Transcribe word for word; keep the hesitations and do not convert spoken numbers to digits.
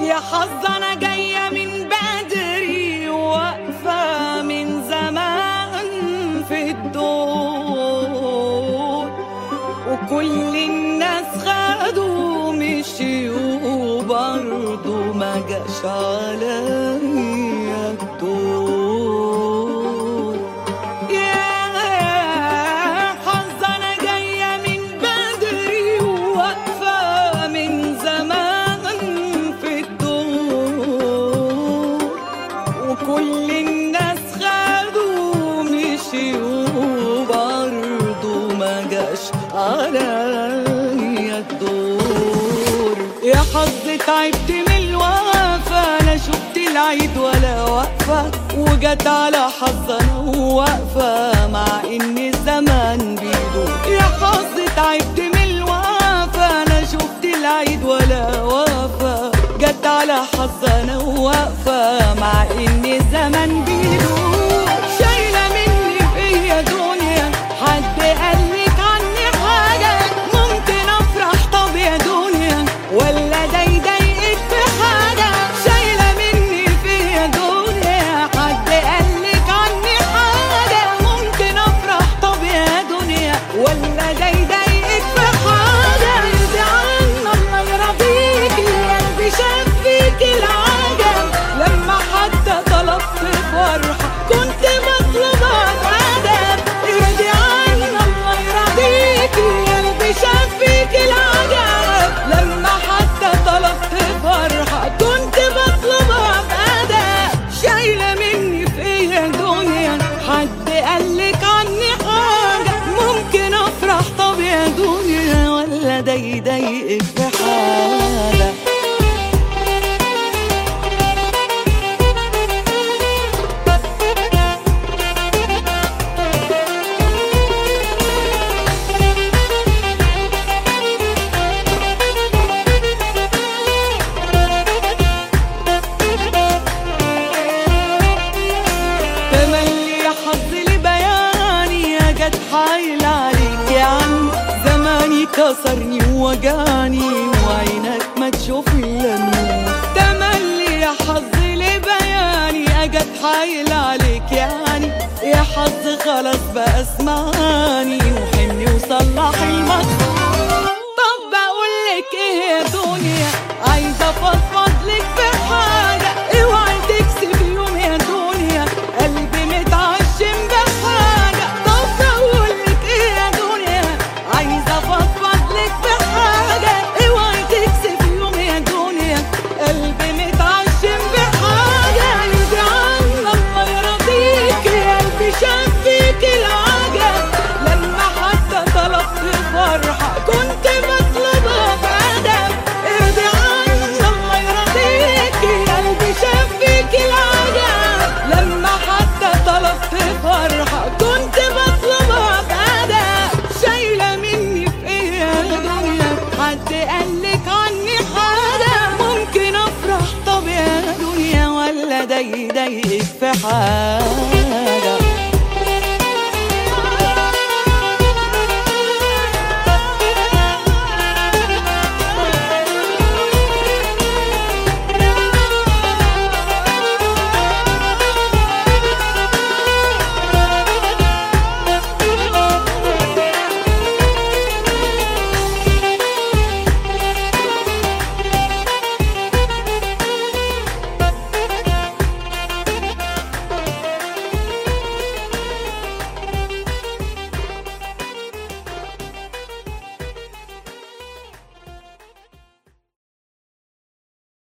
يا حظ انا جاية من بدري واقفة من زمان في الدور، وكل الناس خدوا مشيوا برضو ما جاش عليا الدور. يا حظ انا جاية من بدري واقفة من زمان في الدور، وكل الناس خدوا مشيوا برضو ما جاش عليا الدور. يا حظ تعبت من الوقفة، لا شفت العيد ولا وقفة، وجت على حظ انا واقفة مع ان الزمان بيدور. يا حظ تعبت من الوقفة، لا شفت العيد ولا وقفة، جت على حظ انا واقفة مع ان الزمان بيدور. شايلة مني فيا دنيا، حد قالك عني حاجة ممكن افرح؟ طب يا دنيا ولا ده يضايقك في حاجة؟ شايلة مني فيا دنيا، حد قالك عني حاجة ممكن افرح؟ طب يا دنيا ولا ده يضايقك في حاجة؟ يرضي عنا الله يرضيكي، قلبي شاف فيكي العجب، لما حتى طلبت فرحة كنت مطلوبة بأدب. يرضي عنا الله يرضيكي، قلبي شاف فيكي العجب، لما حتى طلبت فرحة كنت مطلوبة بأدب. شايلة مني فيا دنيا، حد قالك عني حاجة ممكن افرح؟ طب يا دنيا ولا ده يضايقك في حاجة؟ تملي يا حظ لبياني، يا جت حايل عليك يا عم، زماني كسرني ووجعني وعينك ما تشوف الا النور. تملي يا حظ لبياني، يا جت حايل عليك يعني، يا حظ خلاص بقى اسمعني وحني وصلح المكسور. طب بقولك ايه يا دنيا، عايزة افضفض لك بحاجة، اوعي تكسب يوم يا دنيا قلبي متعشم بحاجة. طب بقولك ايه يا دنيا، عايزة افضفض لك بحاجة، اوعي تكسب يوم يا دنيا قلبي متعشم بحاجة. يرضي عنا الله يرضيكي، قلبي شاف فيكي العجب، لما حتى طلبت فرحة كنت مطلوبة بأدب. ارضي عنا الله يرضيكي، قلبي شاف فيكي العجب، لما حتى طلبت فرحة كنت مطلوبة بأدب. شايلة مني في ايه يا دنيا، حد قال